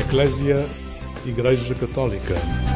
Eclésia, Igreja Católica.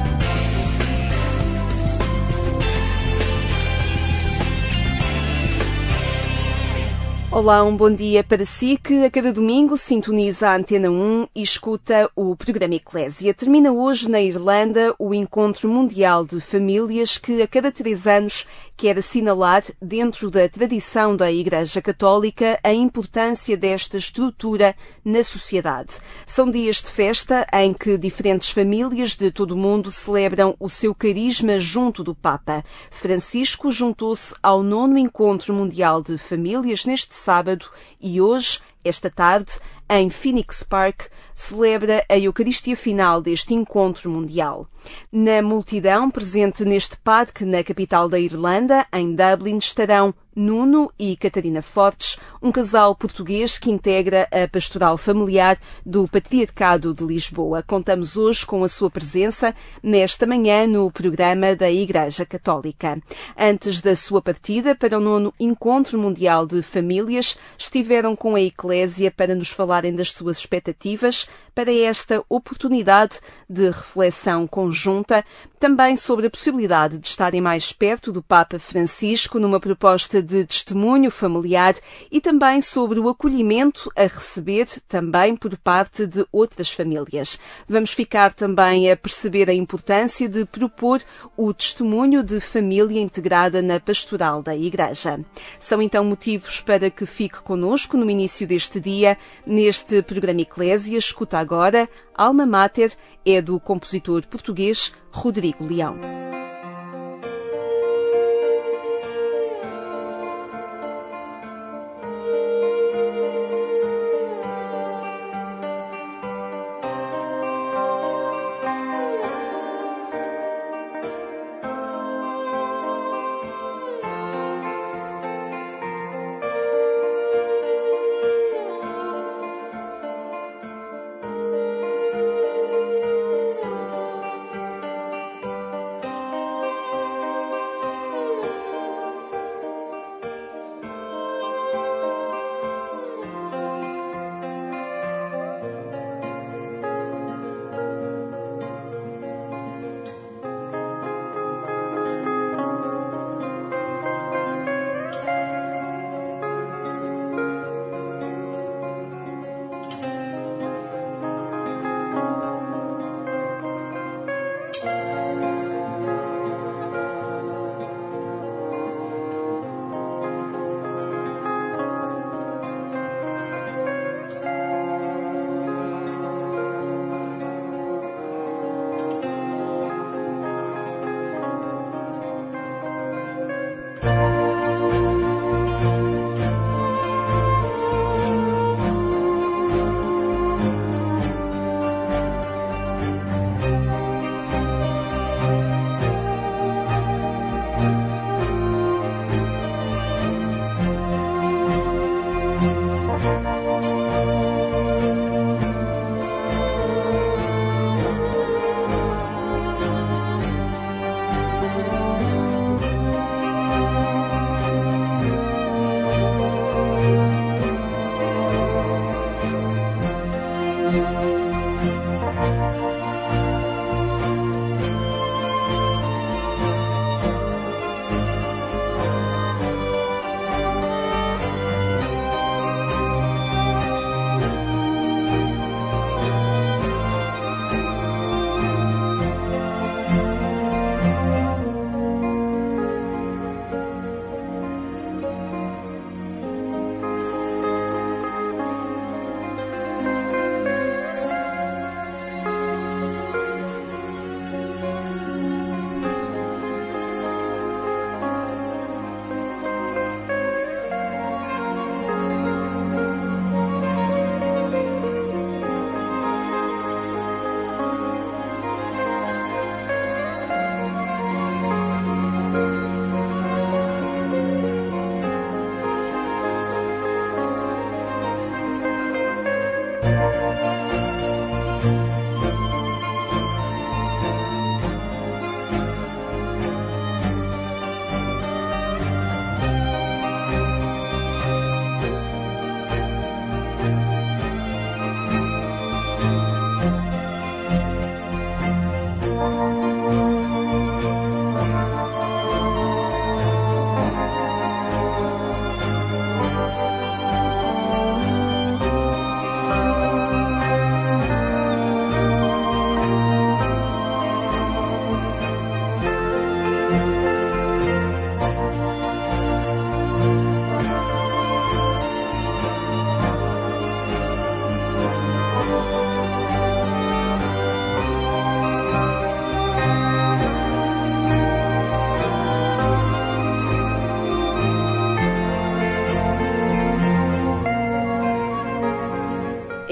Olá, um bom dia para si que a cada domingo sintoniza a Antena 1 e escuta o programa Eclésia. Termina hoje na Irlanda o Encontro Mundial de Famílias que a cada 3 anos quer assinalar, dentro da tradição da Igreja Católica, a importância desta estrutura na sociedade. São dias de festa em que diferentes famílias de todo o mundo celebram o seu carisma junto do Papa. Francisco juntou-se ao 9º Encontro Mundial de Famílias neste sábado e hoje, esta tarde, em Phoenix Park, celebra a Eucaristia final deste encontro mundial. Na multidão presente neste parque na capital da Irlanda, em Dublin, estarão Nuno e Catarina Fortes, um casal português que integra a pastoral familiar do Patriarcado de Lisboa. Contamos hoje com a sua presença nesta manhã no programa da Igreja Católica. Antes da sua partida para o 9º Encontro Mundial de Famílias, estiveram com a Eclésia para nos falarem das suas expectativas para esta oportunidade de reflexão conjunta, também sobre a possibilidade de estarem mais perto do Papa Francisco numa proposta de testemunho familiar e também sobre o acolhimento a receber também por parte de outras famílias. Vamos ficar também a perceber a importância de propor o testemunho de família integrada na pastoral da Igreja. São então motivos para que fique connosco no início deste dia, neste programa Eclésia. Escuta agora, Alma Mater é do compositor português Rodrigo Leão.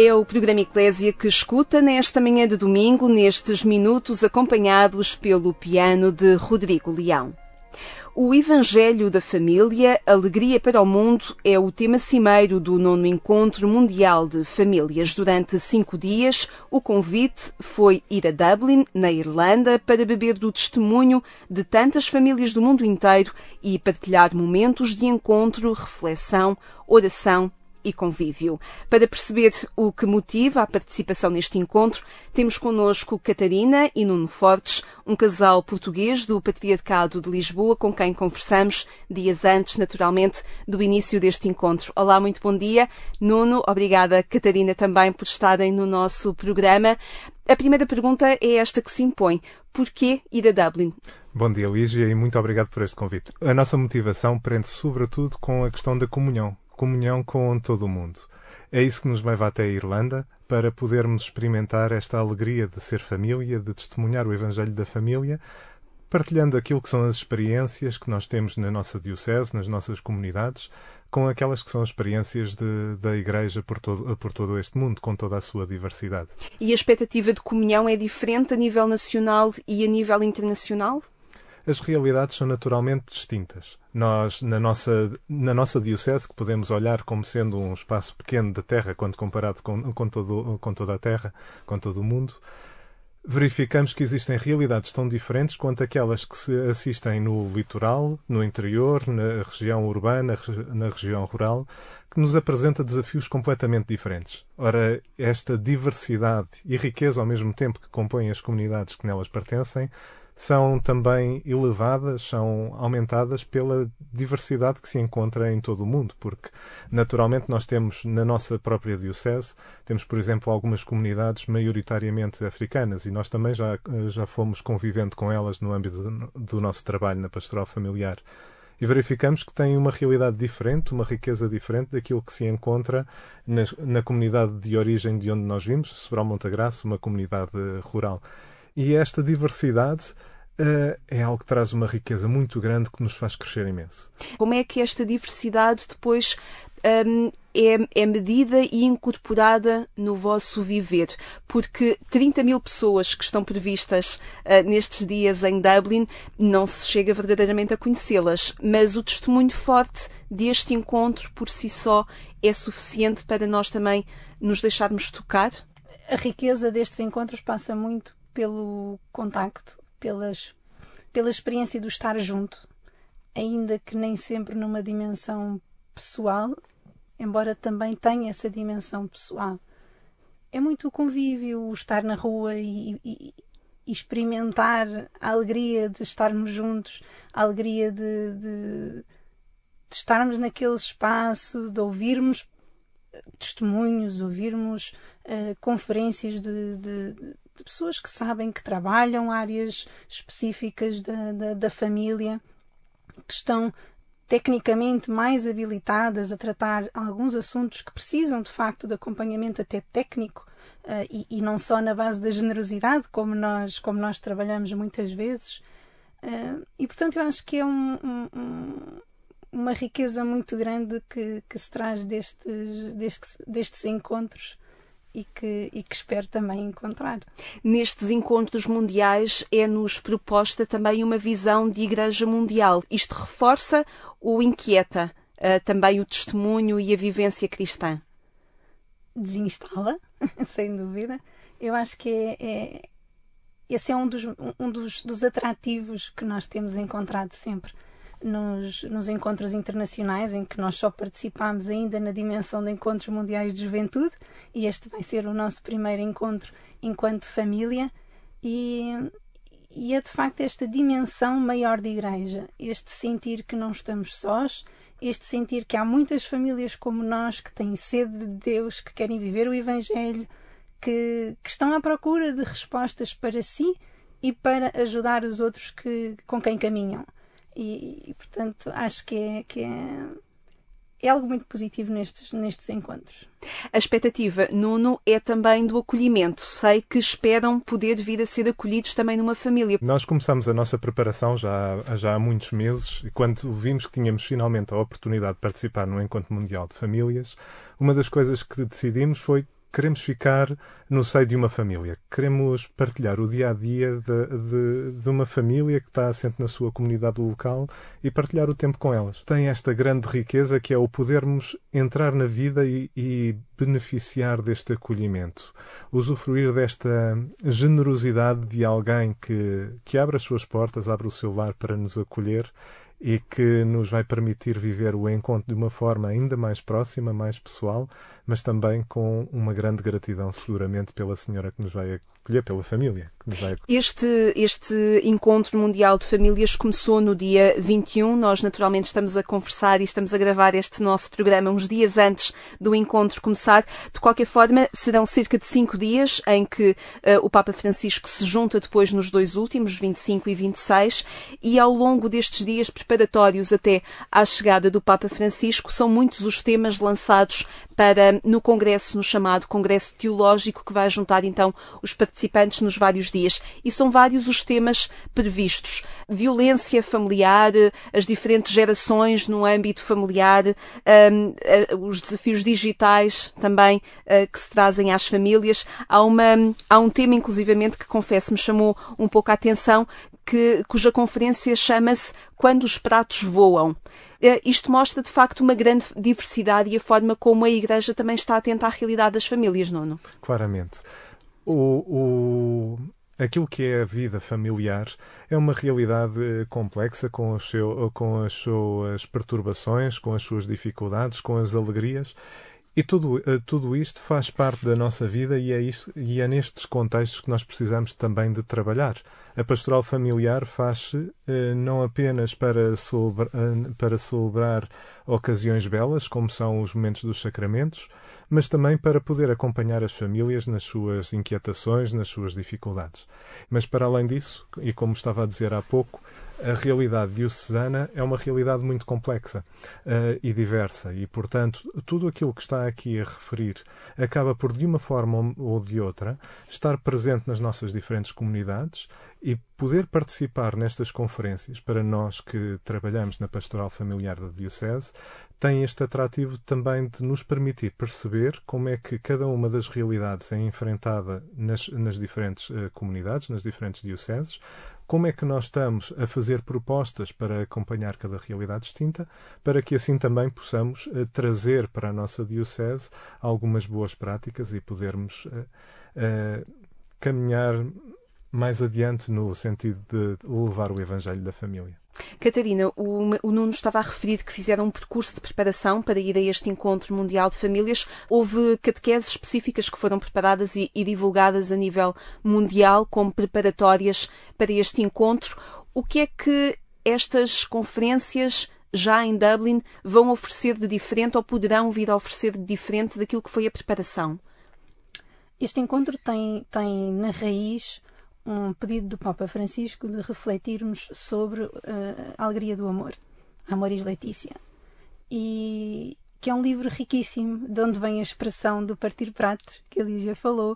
É o programa Eclésia que escuta nesta manhã de domingo, nestes minutos acompanhados pelo piano de Rodrigo Leão. O Evangelho da Família, Alegria para o Mundo, é o tema cimeiro do 9º Encontro Mundial de Famílias. Durante 5 dias, o convite foi ir a Dublin, na Irlanda, para beber do testemunho de tantas famílias do mundo inteiro e partilhar momentos de encontro, reflexão, oração e convívio. Para perceber o que motiva a participação neste encontro, temos connosco Catarina e Nuno Fortes, um casal português do Patriarcado de Lisboa, com quem conversamos dias antes, naturalmente, do início deste encontro. Olá, muito bom dia. Nuno, obrigada, Catarina, também por estarem no nosso programa. A primeira pergunta é esta que se impõe. Porquê ir a Dublin? Bom dia, Lígia, e muito obrigado por este convite. A nossa motivação prende-se sobretudo com a questão da comunhão com todo o mundo. É isso que nos leva até a Irlanda, para podermos experimentar esta alegria de ser família, de testemunhar o Evangelho da Família, partilhando aquilo que são as experiências que nós temos na nossa diocese, nas nossas comunidades, com aquelas que são as experiências da Igreja por todo este mundo, com toda a sua diversidade. E a expectativa de comunhão é diferente a nível nacional e a nível internacional? As realidades são naturalmente distintas. Nós, na nossa diocese, que podemos olhar como sendo um espaço pequeno da Terra, quando comparado com toda a Terra, com todo o mundo, verificamos que existem realidades tão diferentes quanto aquelas que se assistem no litoral, no interior, na região urbana, na região rural, que nos apresenta desafios completamente diferentes. Ora, esta diversidade e riqueza ao mesmo tempo que compõem as comunidades que nelas pertencem, são também elevadas, são aumentadas pela diversidade que se encontra em todo o mundo, porque naturalmente nós temos na nossa própria diocese, temos por exemplo algumas comunidades maioritariamente africanas e nós também já fomos convivendo com elas no âmbito do nosso trabalho na pastoral familiar. E verificamos que têm uma realidade diferente, uma riqueza diferente daquilo que se encontra na comunidade de origem de onde nós vimos, Sobral Montagraça, uma comunidade rural. E esta diversidade é algo que traz uma riqueza muito grande que nos faz crescer imenso. Como é que esta diversidade depois é medida e incorporada no vosso viver? Porque 30.000 pessoas que estão previstas nestes dias em Dublin, não se chega verdadeiramente a conhecê-las, mas o testemunho forte deste encontro por si só é suficiente para nós também nos deixarmos tocar? A riqueza destes encontros passa muito pelo contacto, pela experiência do estar junto, ainda que nem sempre numa dimensão pessoal, embora também tenha essa dimensão pessoal. É muito o convívio, o estar na rua e experimentar a alegria de estarmos juntos, a alegria de estarmos naquele espaço, de ouvirmos testemunhos, ouvirmos conferências de pessoas que sabem que trabalham áreas específicas da família, que estão tecnicamente mais habilitadas a tratar alguns assuntos que precisam de facto de acompanhamento até técnico e não só na base da generosidade, como nós trabalhamos muitas vezes. E portanto eu acho que é uma riqueza muito grande que se traz destes encontros e que espero também encontrar. Nestes encontros mundiais é-nos proposta também uma visão de Igreja Mundial. Isto reforça ou inquieta também o testemunho e a vivência cristã? Desinstala, sem dúvida. Eu acho que esse é um dos atrativos que nós temos encontrado sempre nos encontros internacionais, em que nós só participámos ainda na dimensão de encontros mundiais de juventude, e este vai ser o nosso primeiro encontro enquanto família, e é de facto esta dimensão maior de igreja, este sentir que não estamos sós, este sentir que há muitas famílias como nós que têm sede de Deus, que querem viver o Evangelho, que estão à procura de respostas para si e para ajudar os outros com quem caminham. E portanto, acho que é algo muito positivo nestes encontros. A expectativa, Nuno, é também do acolhimento. Sei que esperam poder vir a ser acolhidos também numa família. Nós começamos a nossa preparação já há muitos meses, e quando vimos que tínhamos finalmente a oportunidade de participar no Encontro Mundial de Famílias, uma das coisas que decidimos foi queremos ficar no seio de uma família. Queremos partilhar o dia-a-dia de uma família que está assente na sua comunidade local e partilhar o tempo com elas. Tem esta grande riqueza que é o podermos entrar na vida e beneficiar deste acolhimento. Usufruir desta generosidade de alguém que abre as suas portas, abre o seu lar para nos acolher e que nos vai permitir viver o encontro de uma forma ainda mais próxima, mais pessoal, mas também com uma grande gratidão, seguramente, pela senhora que nos vai acolher, pela família que nos vai acolher. Este Encontro Mundial de Famílias começou no dia 21. Nós, naturalmente, estamos a conversar e estamos a gravar este nosso programa uns dias antes do encontro começar. De qualquer forma, serão cerca de 5 dias em que o Papa Francisco se junta depois nos 2 últimos, 25 e 26, e ao longo destes dias preparatórios até à chegada do Papa Francisco, são muitos os temas lançados no Congresso, no chamado Congresso Teológico, que vai juntar então os participantes nos vários dias. E são vários os temas previstos. Violência familiar, as diferentes gerações no âmbito familiar, os desafios digitais também que se trazem às famílias. Há um tema, inclusivamente, que confesso me chamou um pouco a atenção, cuja conferência chama-se Quando os Pratos Voam. Isto mostra, de facto, uma grande diversidade e a forma como a Igreja também está atenta à realidade das famílias, Nuno. Claramente. Aquilo que é a vida familiar é uma realidade complexa, com as suas perturbações, com as suas dificuldades, com as alegrias. E tudo isto faz parte da nossa vida e é nestes contextos que nós precisamos também de trabalhar. A pastoral familiar faz-se não apenas para celebrar ocasiões belas, como são os momentos dos sacramentos, mas também para poder acompanhar as famílias nas suas inquietações, nas suas dificuldades. Mas para além disso, e como estava a dizer há pouco, a realidade diocesana é uma realidade muito complexa e diversa e, portanto, tudo aquilo que está aqui a referir acaba por, de uma forma ou de outra, estar presente nas nossas diferentes comunidades e poder participar nestas conferências, para nós que trabalhamos na pastoral familiar da Diocese, tem este atrativo também de nos permitir perceber como é que cada uma das realidades é enfrentada nas diferentes comunidades, nas diferentes dioceses, como é que nós estamos a fazer propostas para acompanhar cada realidade distinta, para que assim também possamos trazer para a nossa diocese algumas boas práticas e podermos caminhar mais adiante no sentido de levar o Evangelho da família. Catarina, o Nuno estava a referir que fizeram um percurso de preparação para ir a este Encontro Mundial de Famílias. Houve catequeses específicas que foram preparadas e divulgadas a nível mundial como preparatórias para este encontro. O que é que estas conferências, já em Dublin, vão oferecer de diferente ou poderão vir a oferecer de diferente daquilo que foi a preparação? Este encontro tem na raiz um pedido do Papa Francisco de refletirmos sobre a alegria do amor, Amoris Laetitia, e que é um livro riquíssimo, de onde vem a expressão do partir pratos, que a Lígia falou,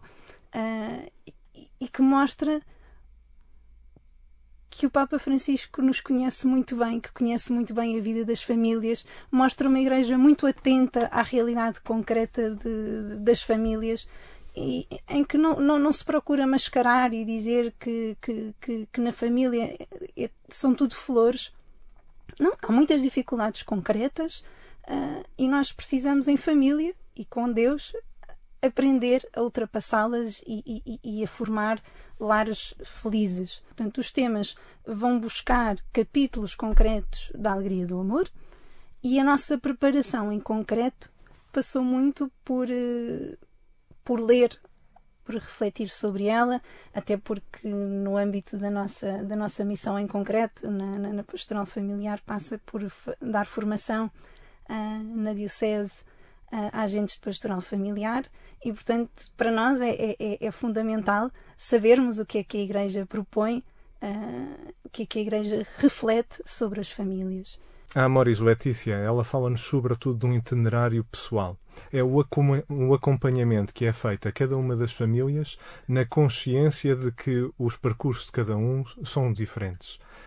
e que mostra que o Papa Francisco nos conhece muito bem, que conhece muito bem a vida das famílias, mostra uma igreja muito atenta à realidade concreta das famílias, e em que não se procura mascarar e dizer que na família são tudo flores. Não, há muitas dificuldades concretas e nós precisamos, em família e com Deus, aprender a ultrapassá-las e a formar lares felizes. Portanto, os temas vão buscar capítulos concretos da alegria do amor, e a nossa preparação em concreto passou muito por ler, por refletir sobre ela, até porque no âmbito da nossa missão em concreto, na pastoral familiar, passa por dar formação na Diocese a agentes de pastoral familiar, e portanto para nós é fundamental sabermos o que é que a Igreja propõe, o que é que a Igreja reflete sobre as famílias. A Amoris Laetitia, ela fala-nos sobretudo de um itinerário pessoal. É o acompanhamento que é feito a cada uma das famílias na consciência de que os percursos de cada um são diferentes.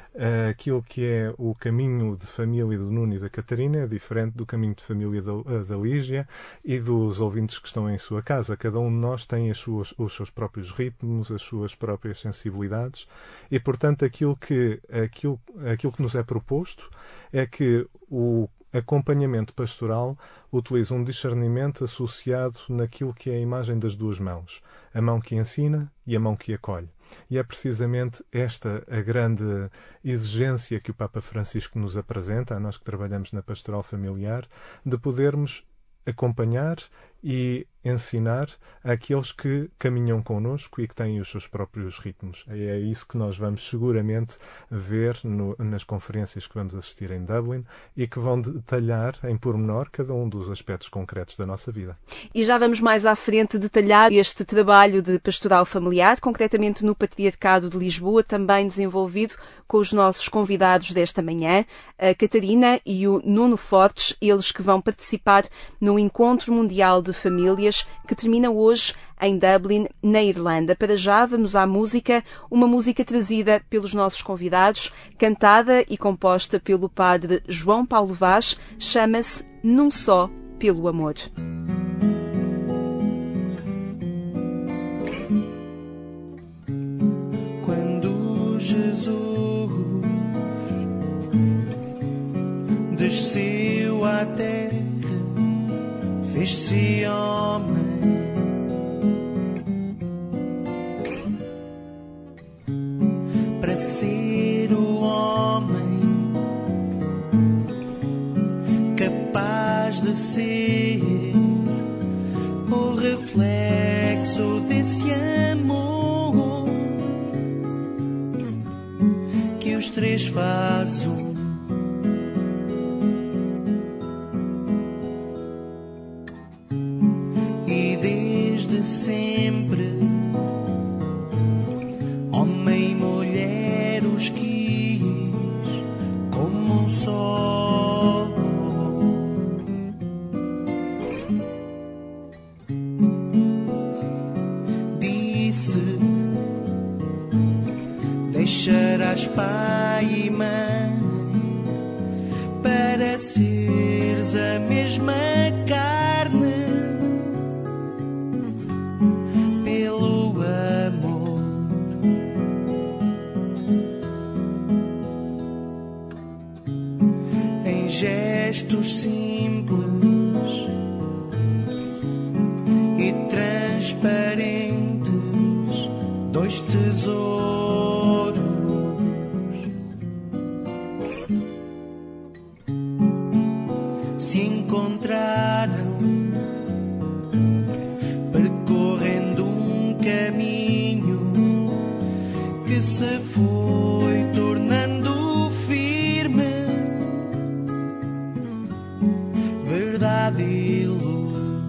aquilo que é o caminho de família do Nuno e da Catarina é diferente do caminho de família da Lígia e dos ouvintes que estão em sua casa. Cada um de nós tem os seus próprios ritmos, as suas próprias sensibilidades e, portanto, aquilo que nos é proposto é que o acompanhamento pastoral utiliza um discernimento associado naquilo que é a imagem das duas mãos, a mão que ensina e a mão que acolhe. E é precisamente esta a grande exigência que o Papa Francisco nos apresenta, a nós que trabalhamos na pastoral familiar, de podermos acompanhar e ensinar àqueles que caminham connosco e que têm os seus próprios ritmos. É isso que nós vamos seguramente ver nas conferências que vamos assistir em Dublin e que vão detalhar em pormenor cada um dos aspectos concretos da nossa vida. E já vamos mais à frente detalhar este trabalho de pastoral familiar, concretamente no Patriarcado de Lisboa, também desenvolvido com os nossos convidados desta manhã, a Catarina e o Nuno Fortes, eles que vão participar no Encontro Mundial de Famílias, que termina hoje em Dublin, na Irlanda. Para já vamos à música, uma música trazida pelos nossos convidados, cantada e composta pelo padre João Paulo Vaz, chama-se Num Só pelo Amor. Quando Jesus desceu à terra, fez-se homem, para ser o homem capaz de ser o reflexo desse amor que os três fazem um. Sempre, homem e mulher os quis como um só. Disse: deixarás pai e mãe para seres a mesma carne. Gestos simples e transparentes, dois tesouros se encontraram, percorrendo um caminho que se foi tornando firme. Verdade e luz.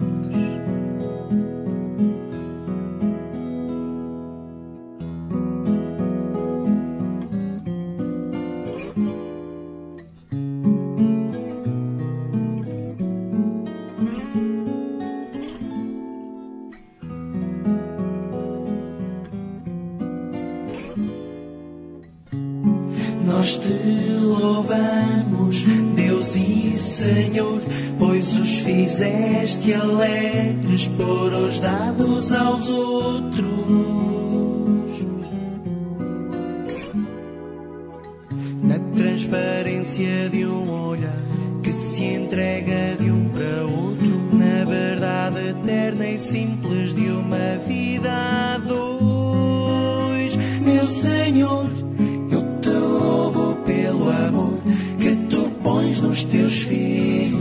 Nós te louvamos, Deus e Senhor, pois os fizeste alegres por os dados aos outros. Na transparência de um olhar que se entrega de um para outro, na verdade eterna e simples de uma vida a dois. Meu Senhor, pelo amor que tu pões nos teus filhos.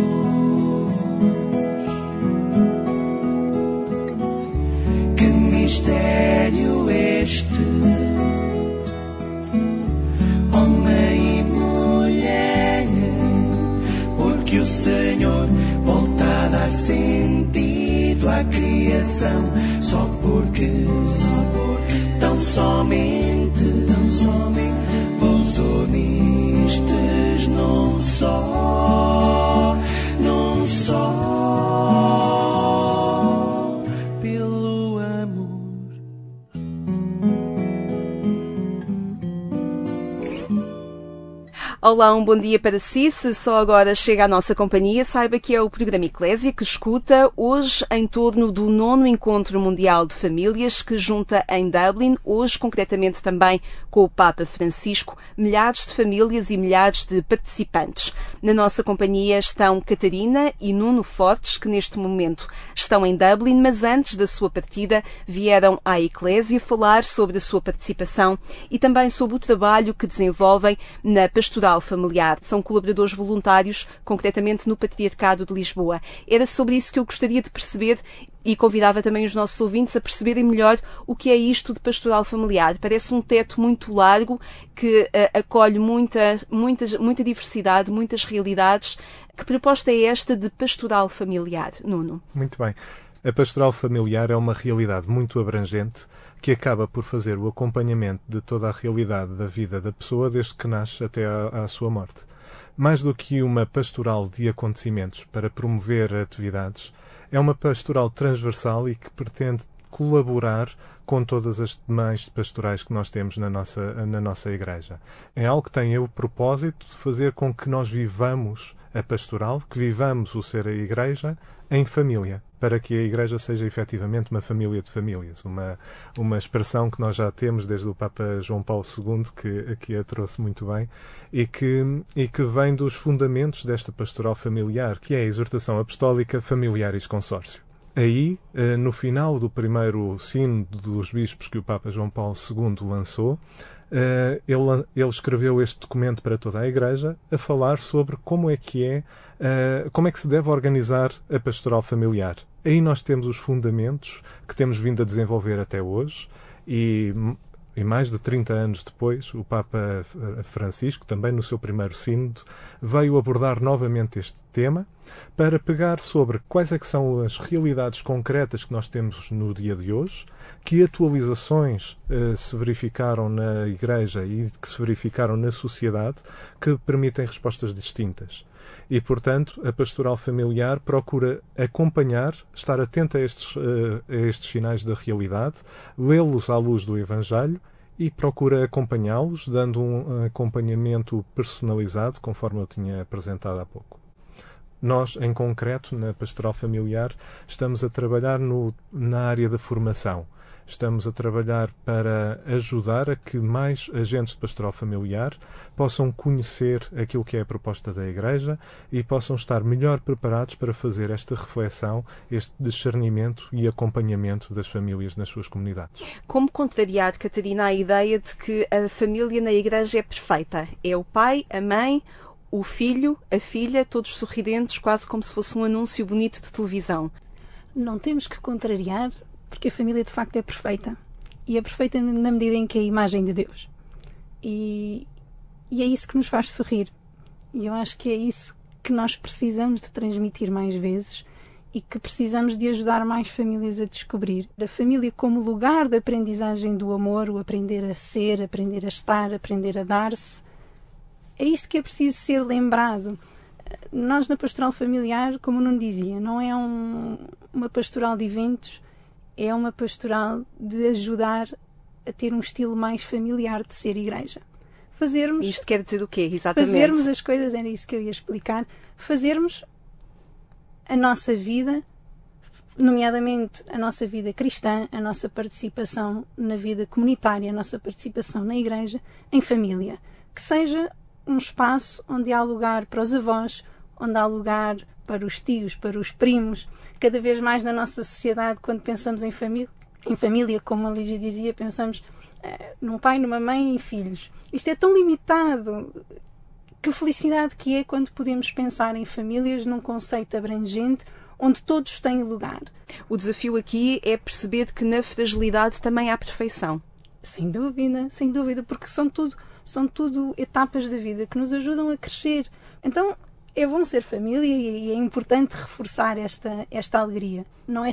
Que mistério este, homem e mulher, porque o Senhor volta a dar sentido à criação, só porque tão somente vos unistes num só pelo amor. Olá, um bom dia para si. Se só agora chega à nossa companhia, saiba que é o programa Eclésia que escuta hoje em torno do 9º Encontro Mundial de Famílias que junta em Dublin, hoje concretamente também com o Papa Francisco, milhares de famílias e milhares de participantes. Na nossa companhia estão Catarina e Nuno Fortes, que neste momento estão em Dublin, mas antes da sua partida vieram à Eclésia falar sobre a sua participação e também sobre o trabalho que desenvolvem na pastoral familiar. São colaboradores voluntários, concretamente no Patriarcado de Lisboa. Era sobre isso que eu gostaria de perceber e convidava também os nossos ouvintes a perceberem melhor o que é isto de pastoral familiar. Parece um teto muito largo que acolhe muita diversidade, muitas realidades. Que proposta é esta de pastoral familiar, Nuno? Muito bem. A pastoral familiar é uma realidade muito abrangente que acaba por fazer o acompanhamento de toda a realidade da vida da pessoa desde que nasce até à sua morte. Mais do que uma pastoral de acontecimentos para promover atividades, é uma pastoral transversal e que pretende colaborar com todas as demais pastorais que nós temos na nossa Igreja. É algo que tem o propósito de fazer com que nós vivamos a pastoral, que vivamos o ser a Igreja em família, para que a Igreja seja efetivamente uma família de famílias. Uma expressão que nós já temos desde o Papa João Paulo II, que a trouxe muito bem, e que vem dos fundamentos desta pastoral familiar, que é a exortação apostólica Familiaris Consórcio. Aí, no final do primeiro sínodo dos bispos que o Papa João Paulo II lançou, ele escreveu este documento para toda a Igreja a falar sobre como é que se deve organizar a pastoral familiar. Aí nós temos os fundamentos que temos vindo a desenvolver até hoje e mais de 30 anos depois, o Papa Francisco, também no seu primeiro sínodo, veio abordar novamente este tema para pegar sobre quais é que são as realidades concretas que nós temos no dia de hoje, que atualizações se verificaram na Igreja e que se verificaram na sociedade que permitem respostas distintas. E, portanto, a pastoral familiar procura acompanhar, estar atenta a estes sinais da realidade, lê-los à luz do Evangelho e procura acompanhá-los, dando um acompanhamento personalizado, conforme eu tinha apresentado há pouco. Nós, em concreto, na pastoral familiar, estamos a trabalhar na área da formação. Estamos a trabalhar para ajudar a que mais agentes de pastoral familiar possam conhecer aquilo que é a proposta da Igreja e possam estar melhor preparados para fazer esta reflexão, este discernimento e acompanhamento das famílias nas suas comunidades. Como contrariar, Catarina, a ideia de que a família na Igreja é perfeita? É o pai, a mãe, o filho, a filha, todos sorridentes, quase como se fosse um anúncio bonito de televisão. Não temos que contrariar, porque a família de facto é perfeita. E é perfeita na medida em que é a imagem de Deus. E é isso que nos faz sorrir. E eu acho que é isso que nós precisamos de transmitir mais vezes e que precisamos de ajudar mais famílias a descobrir. A família como lugar de aprendizagem do amor, o aprender a ser, aprender a estar, aprender a dar-se. É isto que é preciso ser lembrado. Nós na pastoral familiar, como não dizia, não é uma pastoral de eventos, é uma pastoral de ajudar a ter um estilo mais familiar de ser Igreja. Isto quer dizer o quê, exatamente? Fazermos as coisas, era isso que eu ia explicar, fazermos a nossa vida, nomeadamente a nossa vida cristã, a nossa participação na vida comunitária, a nossa participação na Igreja, em família. Que seja um espaço onde há lugar para os avós, onde há lugar para os tios, para os primos. Cada vez mais na nossa sociedade, quando pensamos em família, como a Lígia dizia, pensamos num pai, numa mãe e filhos. Isto é tão limitado. Que felicidade que é quando podemos pensar em famílias num conceito abrangente, onde todos têm lugar. O desafio aqui é perceber que na fragilidade também há perfeição. Sem dúvida, porque são tudo etapas da vida que nos ajudam a crescer. Então, é bom ser família e é importante reforçar esta alegria. Não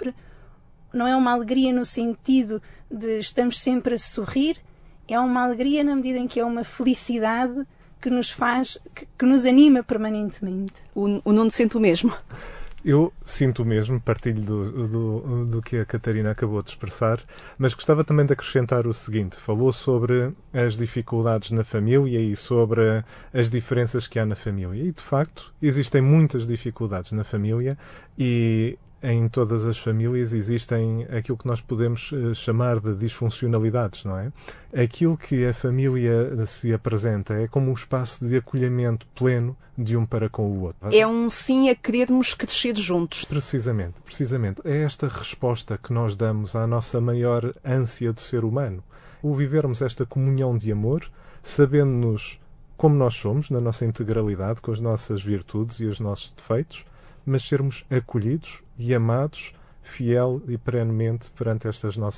é uma alegria no sentido de estamos sempre a sorrir, é uma alegria na medida em que é uma felicidade que nos faz, que nos anima permanentemente. O Nuno sente o mesmo. Eu sinto o mesmo, partilho do que a Catarina acabou de expressar, mas gostava também de acrescentar o seguinte. Falou sobre as dificuldades na família e sobre as diferenças que há na família. E, de facto, existem muitas dificuldades na família e em todas as famílias existem aquilo que nós podemos chamar de disfuncionalidades, não é? Aquilo que a família se apresenta é como um espaço de acolhimento pleno de um para com o outro. É um sim a querermos crescer juntos. Precisamente. É esta resposta que nós damos à nossa maior ânsia de ser humano. O vivermos esta comunhão de amor, sabendo-nos como nós somos, na nossa integralidade, com as nossas virtudes e os nossos defeitos, mas sermos acolhidos e amados fiel e perenemente perante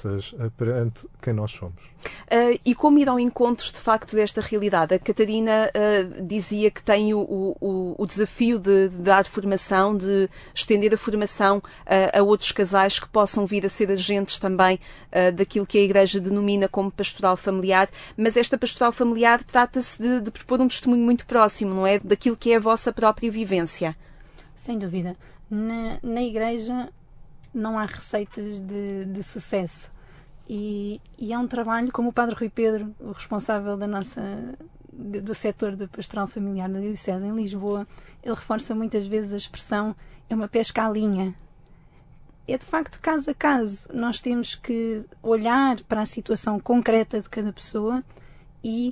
quem nós somos. E como ir ao encontro, de facto, desta realidade? A Catarina dizia que tem o desafio de dar formação, de estender a formação a outros casais que possam vir a ser agentes também daquilo que a Igreja denomina como pastoral familiar, mas esta pastoral familiar trata-se de propor um testemunho muito próximo, não é? Daquilo que é a vossa própria vivência. Sem dúvida. Na Igreja não há receitas de sucesso. E é um trabalho, como o Padre Rui Pedro, o responsável do setor da pastoral familiar na Diocese em Lisboa, ele reforça muitas vezes a expressão é uma pesca à linha. É de facto caso a caso. Nós temos que olhar para a situação concreta de cada pessoa e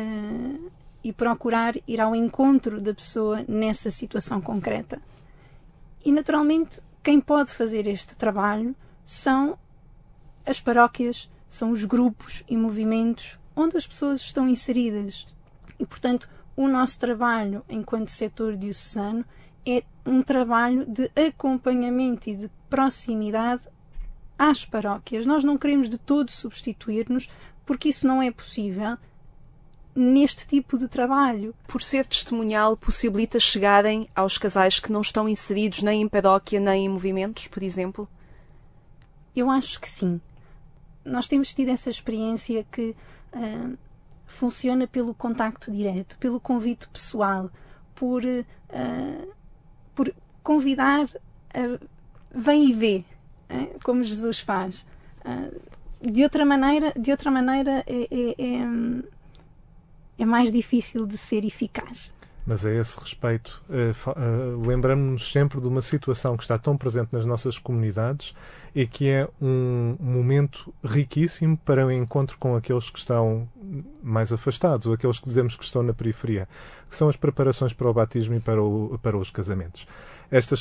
procurar ir ao encontro da pessoa nessa situação concreta. E, naturalmente, quem pode fazer este trabalho são as paróquias, são os grupos e movimentos onde as pessoas estão inseridas. E, portanto, o nosso trabalho enquanto setor diocesano é um trabalho de acompanhamento e de proximidade às paróquias. Nós não queremos de todo substituir-nos, porque isso não é possível neste tipo de trabalho. Por ser testemunhal, possibilita chegarem aos casais que não estão inseridos nem em paróquia, nem em movimentos, por exemplo? Eu acho que sim. Nós temos tido essa experiência que funciona pelo contacto direto, pelo convite pessoal, por convidar a vem e vê, como Jesus faz. De outra maneira é mais difícil de ser eficaz. Mas a esse respeito, lembramos-nos sempre de uma situação que está tão presente nas nossas comunidades e que é um momento riquíssimo para o encontro com aqueles que estão mais afastados, ou aqueles que dizemos que estão na periferia, que são as preparações para o batismo e para os casamentos. Estas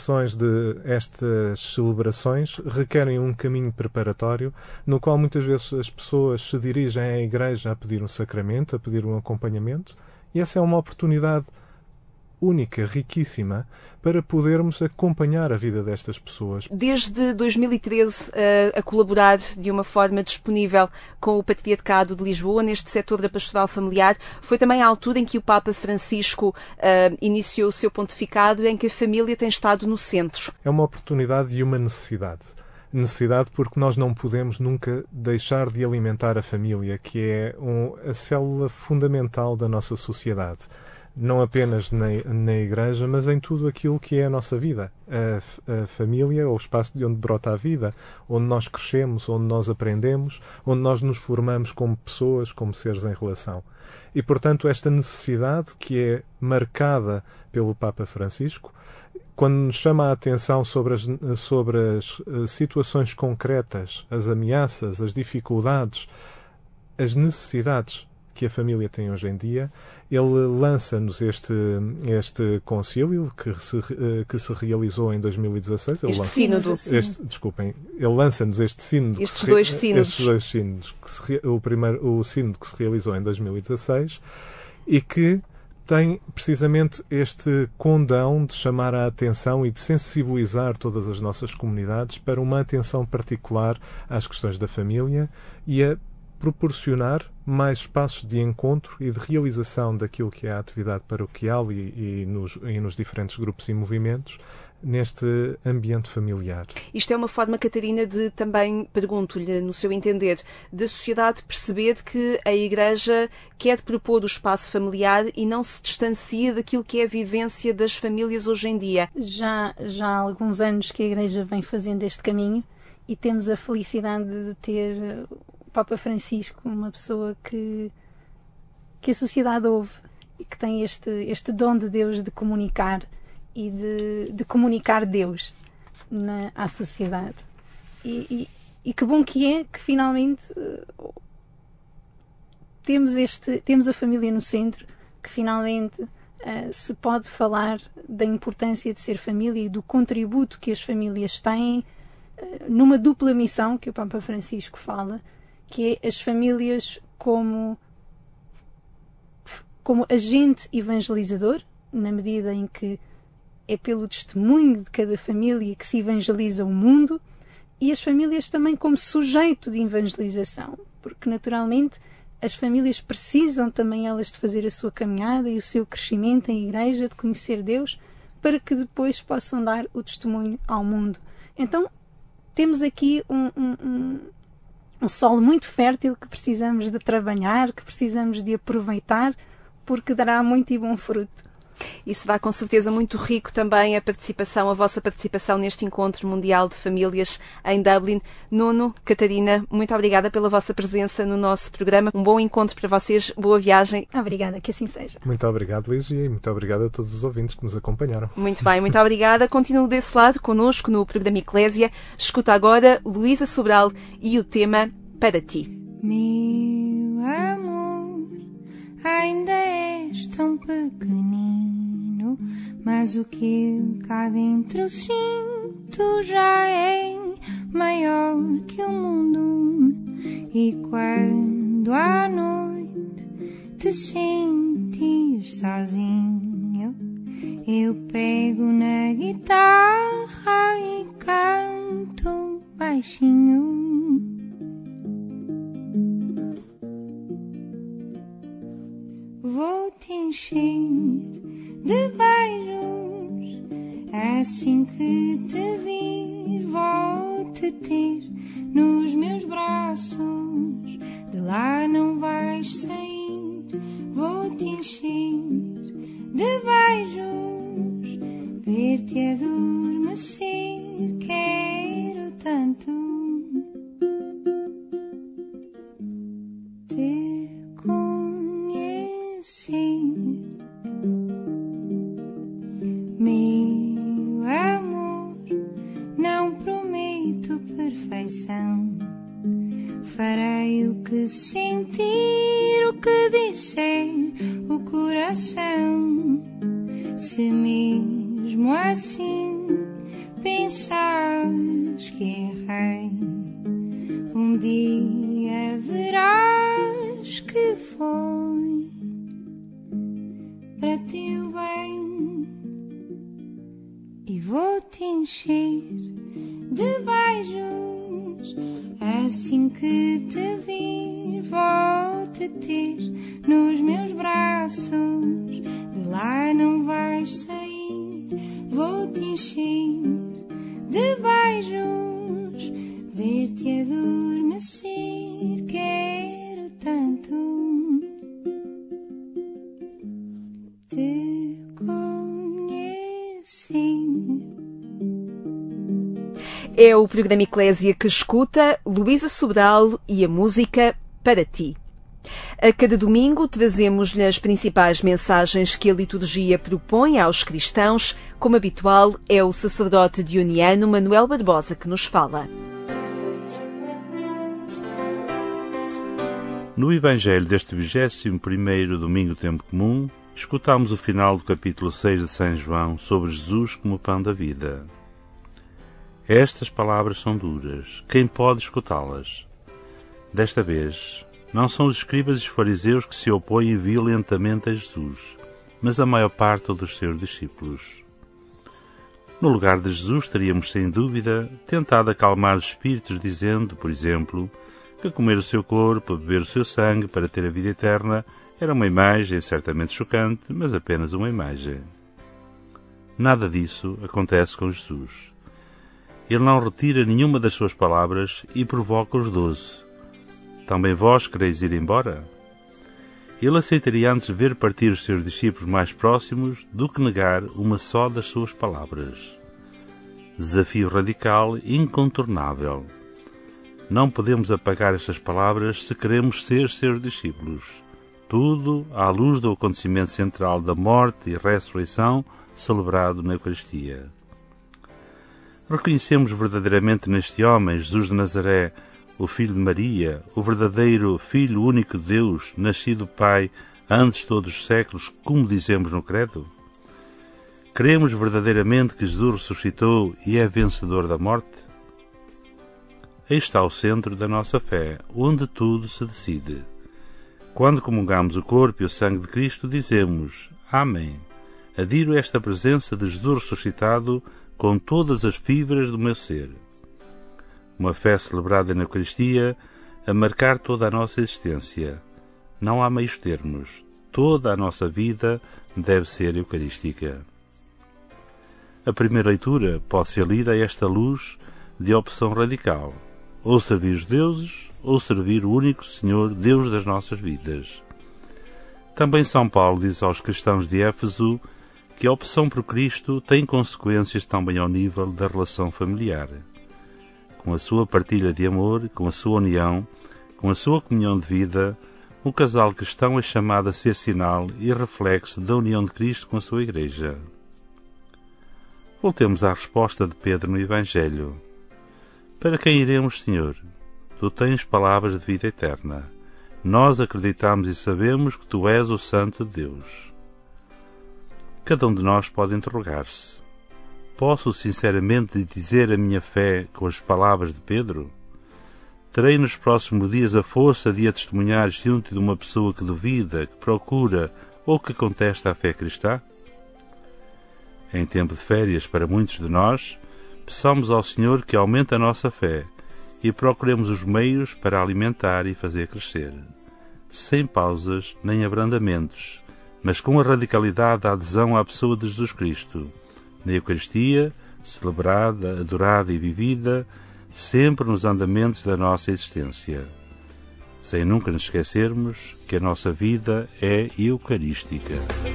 celebrações requerem um caminho preparatório no qual muitas vezes as pessoas se dirigem à igreja a pedir um sacramento, a pedir um acompanhamento, e essa é uma oportunidade única, riquíssima, para podermos acompanhar a vida destas pessoas. Desde 2013 a colaborar de uma forma disponível com o Patriarcado de Lisboa neste setor da pastoral familiar, foi também a altura em que o Papa Francisco iniciou o seu pontificado, em que a família tem estado no centro. É uma oportunidade e uma necessidade. Necessidade porque nós não podemos nunca deixar de alimentar a família, que é a célula fundamental da nossa sociedade. Não apenas na igreja, mas em tudo aquilo que é a nossa vida. A família, o espaço de onde brota a vida, onde nós crescemos, onde nós aprendemos, onde nós nos formamos como pessoas, como seres em relação. E, portanto, esta necessidade que é marcada pelo Papa Francisco, quando nos chama a atenção sobre as situações concretas, as ameaças, as dificuldades, as necessidades que a família tem hoje em dia, ele lança-nos este concílio que se realizou em 2016. Ele lança-nos este sínodo. Estes dois sínodos. O sínodo que se realizou em 2016 e que tem precisamente este condão de chamar a atenção e de sensibilizar todas as nossas comunidades para uma atenção particular às questões da família e a proporcionar mais espaços de encontro e de realização daquilo que é a atividade paroquial e nos diferentes grupos e movimentos neste ambiente familiar. Isto é uma forma, Catarina, de também, pergunto-lhe, no seu entender, da sociedade perceber que a Igreja quer propor o espaço familiar e não se distancia daquilo que é a vivência das famílias hoje em dia. Já há alguns anos que a Igreja vem fazendo este caminho e temos a felicidade de ter o Papa Francisco, uma pessoa que a sociedade ouve e que tem este dom de Deus de comunicar e de comunicar Deus à sociedade. E que bom que é que finalmente temos a família no centro, que finalmente se pode falar da importância de ser família e do contributo que as famílias têm numa dupla missão que o Papa Francisco fala, que é as famílias como agente evangelizador, na medida em que é pelo testemunho de cada família que se evangeliza o mundo, e as famílias também como sujeito de evangelização, porque naturalmente as famílias precisam também elas de fazer a sua caminhada e o seu crescimento em igreja, de conhecer Deus, para que depois possam dar o testemunho ao mundo. Então temos aqui um solo muito fértil que precisamos de trabalhar, que precisamos de aproveitar, porque dará muito e bom fruto. E será com certeza muito rico também a vossa participação neste Encontro Mundial de Famílias em Dublin. Nuno, Catarina, muito obrigada pela vossa presença no nosso programa. Um bom encontro para vocês, boa viagem. Obrigada, que assim seja. Muito obrigado, Lígia, e muito obrigado a todos os ouvintes que nos acompanharam. Muito bem, muito obrigada. Continuo desse lado, connosco no programa Eclésia. Escuta agora Luísa Sobral e o tema Para Ti. Meu amor, ainda és tão pequenino, mas o que eu cá dentro sinto já é maior que o mundo. E quando à noite te sentires sozinho, eu pego na guitarra e canto baixinho. Vou-te encher de beijos, assim que te vir, vou-te ter nos meus braços, de lá não vais sair. Vou-te encher de beijos, ver-te adormecer, quero tanto te meu amor, não prometo perfeição, farei o que sentir, o que disser o coração. Se mesmo assim pensares que errei, um dia verás que foi para teu bem. E vou-te encher de beijos, assim que te vir, vou-te ter nos meus braços, de lá não vais sair. Vou-te encher de beijos, ver-te adormecer, quero tanto te conhecer. É o programa Eclésia que escuta, Luísa Sobral e a música Para Ti. A cada domingo trazemos-lhe as principais mensagens que a liturgia propõe aos cristãos. Como habitual, é o sacerdote dioniano Manuel Barbosa que nos fala. No Evangelho deste 21º domingo do Tempo Comum, escutamos o final do capítulo 6 de São João sobre Jesus como pão da vida. Estas palavras são duras. Quem pode escutá-las? Desta vez, não são os escribas e os fariseus que se opõem violentamente a Jesus, mas a maior parte dos seus discípulos. No lugar de Jesus, teríamos, sem dúvida, tentado acalmar os espíritos, dizendo, por exemplo, que comer o seu corpo, beber o seu sangue para ter a vida eterna era uma imagem certamente chocante, mas apenas uma imagem. Nada disso acontece com Jesus. Ele não retira nenhuma das suas palavras e provoca os 12. Também vós quereis ir embora? Ele aceitaria antes ver partir os seus discípulos mais próximos do que negar uma só das suas palavras. Desafio radical e incontornável. Não podemos apagar estas palavras se queremos ser seus discípulos. Tudo à luz do acontecimento central da morte e ressurreição celebrado na Eucaristia. Reconhecemos verdadeiramente neste homem, Jesus de Nazaré, o Filho de Maria, o verdadeiro Filho único de Deus, nascido do Pai antes de todos os séculos, como dizemos no Credo? Cremos verdadeiramente que Jesus ressuscitou e é vencedor da morte? Aí está o centro da nossa fé, onde tudo se decide. Quando comungamos o corpo e o sangue de Cristo, dizemos: Amém. Adiro a esta presença de Jesus ressuscitado com todas as fibras do meu ser. Uma fé celebrada na Eucaristia a marcar toda a nossa existência. Não há meios termos. Toda a nossa vida deve ser eucarística. A primeira leitura pode ser lida a esta luz de opção radical: ou servir os deuses, ou servir o único Senhor, Deus das nossas vidas. Também São Paulo diz aos cristãos de Éfeso que a opção por Cristo tem consequências também ao nível da relação familiar. Com a sua partilha de amor, com a sua união, com a sua comunhão de vida, o casal cristão é chamado a ser sinal e reflexo da união de Cristo com a sua Igreja. Voltemos à resposta de Pedro no Evangelho. Para quem iremos, Senhor? Tu tens palavras de vida eterna. Nós acreditamos e sabemos que Tu és o Santo de Deus. Cada um de nós pode interrogar-se: posso sinceramente dizer a minha fé com as palavras de Pedro? Terei nos próximos dias a força de a testemunhar junto de uma pessoa que duvida, que procura ou que contesta a fé cristã? Em tempo de férias, para muitos de nós, peçamos ao Senhor que aumente a nossa fé e procuremos os meios para alimentar e fazer crescer, sem pausas nem abrandamentos, mas com a radicalidade da adesão à pessoa de Jesus Cristo, na Eucaristia, celebrada, adorada e vivida, sempre nos andamentos da nossa existência, sem nunca nos esquecermos que a nossa vida é eucarística.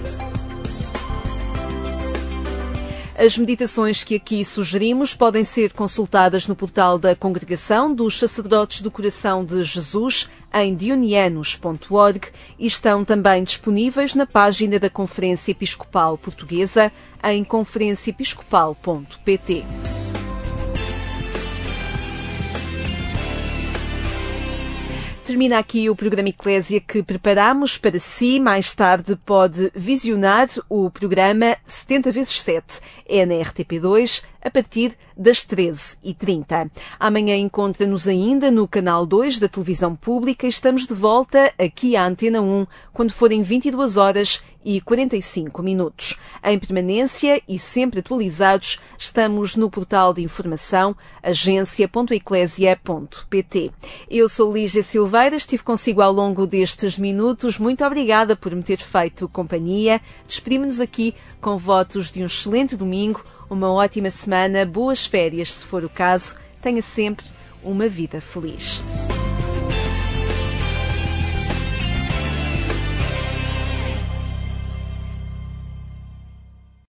As meditações que aqui sugerimos podem ser consultadas no portal da Congregação dos Sacerdotes do Coração de Jesus, em dionianos.org, e estão também disponíveis na página da Conferência Episcopal Portuguesa, em conferenciaepiscopal.pt. Termina aqui o programa Eclésia que preparamos para si. Mais tarde pode visionar o programa 70x7. É na RTP2 a partir das 13h30. Amanhã encontra-nos ainda no canal 2 da televisão pública e estamos de volta aqui à Antena 1 quando forem 22h45. Em permanência e sempre atualizados, estamos no portal de informação agência.eclesia.pt. Eu sou Lígia Silveira, estive consigo ao longo destes minutos. Muito obrigada por me ter feito companhia. Despedimos-nos aqui com votos de um excelente domingo, uma ótima semana, boas férias se for o caso. Tenha sempre uma vida feliz.